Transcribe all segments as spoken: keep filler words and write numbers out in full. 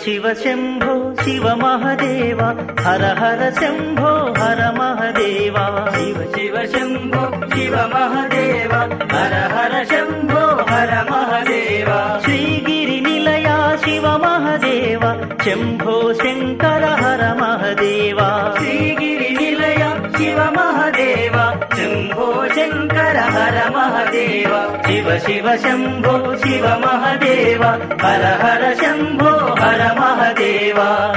शिव शंभो शिव महादेव हर हर शंभो हर महादेव शिव शिव शंभो शिव महादेव हर हर शंभो हर महादेव श्रीगिरि निलया शिव महादेव शंभो शंकर हर महादेव श्रीगिरि निलया शिव महादेव शंभो शंकर हर महादेव शिव शिव शंभो शिव महादेव हर हर शंभो हर महादेव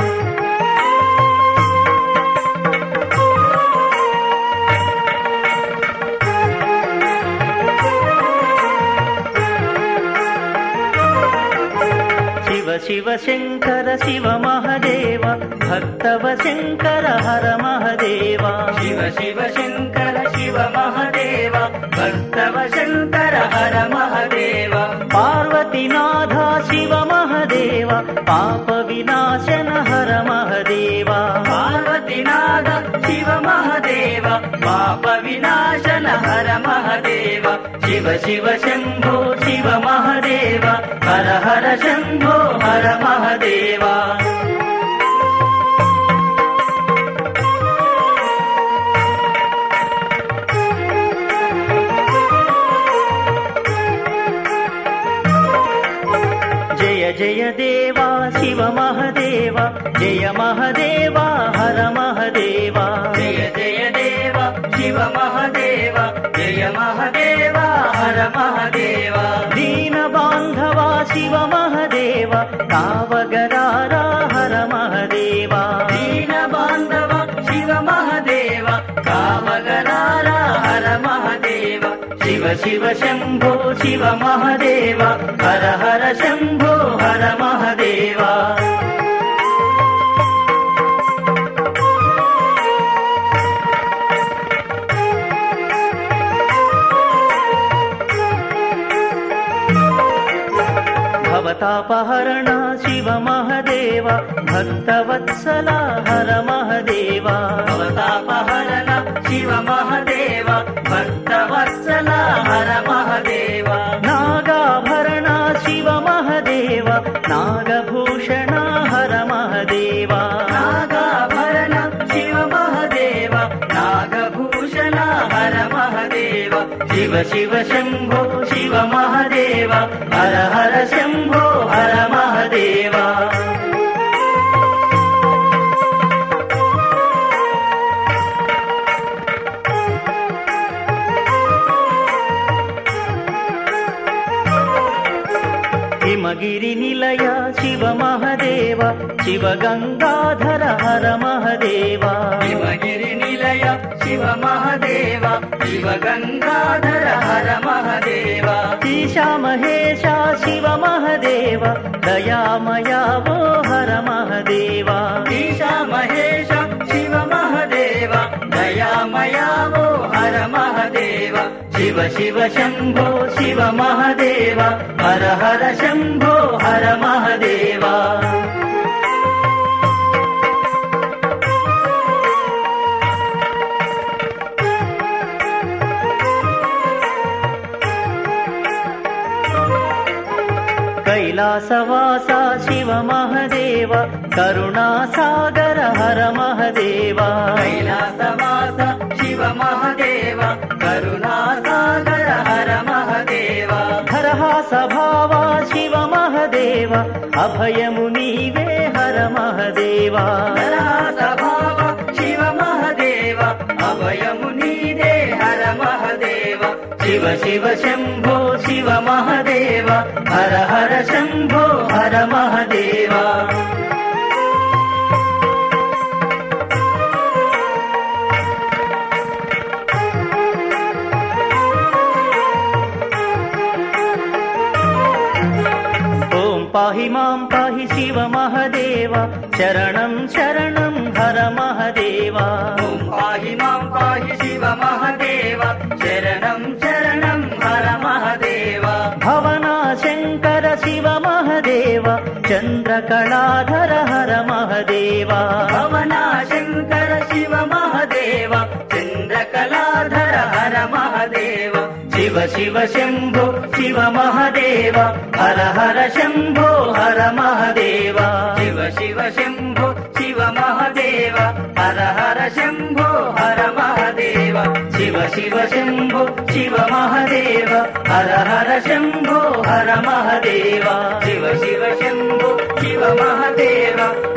शिव शिव शंकर शिव महादेव भक्तव शंकर हर महादेव शिव शिव शंकर शिव महादेव भक्तव शंकर हर महादेव पार्वतीनाथ शिव महादेव पाप विनाशन हर महादेव पार्वतीनाथ शिव महादेव पाप विनाशन हर महादेव शिव शिव शंभो शिव महादेव हर हर शंभो हर महादेव जय जय देवा शिव महादेव जय महादेवा हर महादेवा जय जय देव शिव महादेव जय महादेव हर महादेव दीन बांधवा शिव महादेव कावगरारा हर महादेवा दीन बांधव शिव महादेव कावगरारा हर महादेव शिव शिव शंभो शिव महादेव हर हर शंभो हर महादेवा भवतापहरण शिव महादेव भक्तवत्सला हर महादेवा भवतापहरण शिव महादेव भक्तवत्सला हर महादेव नागाभरण शिव महादेव नागभूषण हर महादेवा नागाभरण शिव महादेव नागभूषण हर महादेव शिव शिव शंभो शिव महादेव हर हर शंभो हर महादेवा हिमगिरि निलय शिव महादेव शिव गंगाधर हर महादेव हिमगिरि निलय शिव महादेव शिव गंगाधर हर महादेव ईशा महेशा शिव महादेव दयामया वो हर महादेवा ईशा महेश शिव महादेव दयामया वो हर महादेव शिव शिव शंभो शिव महादेव हर हर शंभो हर महादेवा कैलासवासा शिव महादेव करुणासागर हर महादेवा कैलासवास शिव महादेव करुणासागर हर महादेव हरहासभावा शिव महादेव अभयमुनीवे हर महादेवा हरहासभाव शिव महादेव अभयमुनीदे हर महादेव शिव शिव शंभो शिव महादेव हर हर शंभो हर महादेवा ओम पाहि मां पाहि शिव महादेव शरणं शरणं हर महादेवा ओम पाहि मां पाहि शिव महादेव शरणं शरणं हर महादेव भवना शंकर शिव महादेव चंद्रकलाधर हर महादेवा भवना शंकर शिव महादेव चंद्रकलाधर हर महादेव శివ శివ శంభో శివ మహదేవ హర హర శంభో హర మహదేవ శివ శివ శంభో శివ మహదేవ హర హర శంభో హర మహదేవ శివ శివ శంభో శివ మహదేవ హర హర శంభో హర మహదేవ శివ శివ శంభో శివ మహదేవ